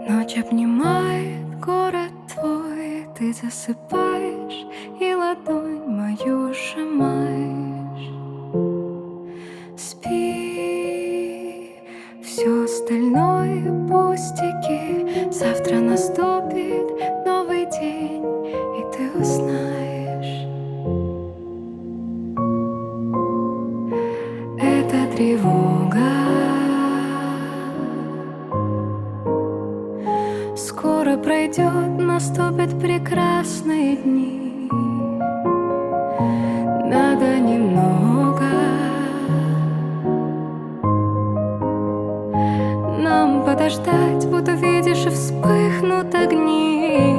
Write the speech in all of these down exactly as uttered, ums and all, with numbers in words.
Ночь обнимает город твой, ты засыпаешь и ладонь мою сжимаешь. Спи, все остальное пустяки. Завтра наступит новый день, и ты узнаешь. Это тревога. Скоро пройдет, наступят прекрасные дни. Надо немного нам подождать, вот увидишь, и вспыхнут огни.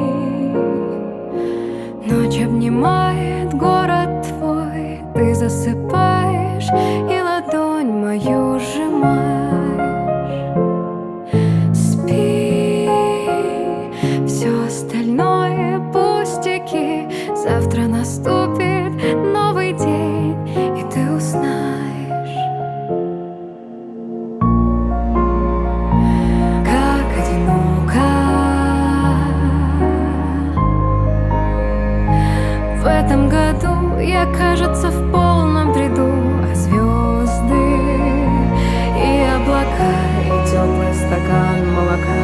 Ночь обнимает город твой, ты засыпаешь и ладонь мою сжимаешь. Спи, все остальное пустяки. Завтра наступит новый день, и ты узнаешь, как одиноко в этом году. Я, кажется, в полном бреду, а звезды и облака, и теплый стакан молока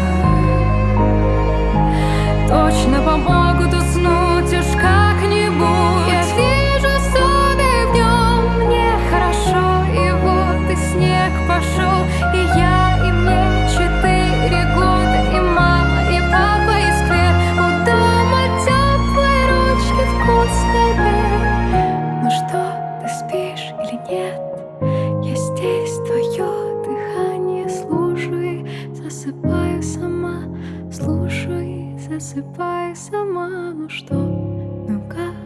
точно помогут уснуть уж как-нибудь. Я вижу сон, и в нем мне хорошо, и вот и снег пошел, и я, и мне четыре года, и мама, и папа, и сквер. У дома теплые ручки, вкусный обед. Ну что, ты спишь или нет? Я здесь, твое дыхание слушаю, засыпаю сама, слушаю, засыпаю сама. Ну что, ну как?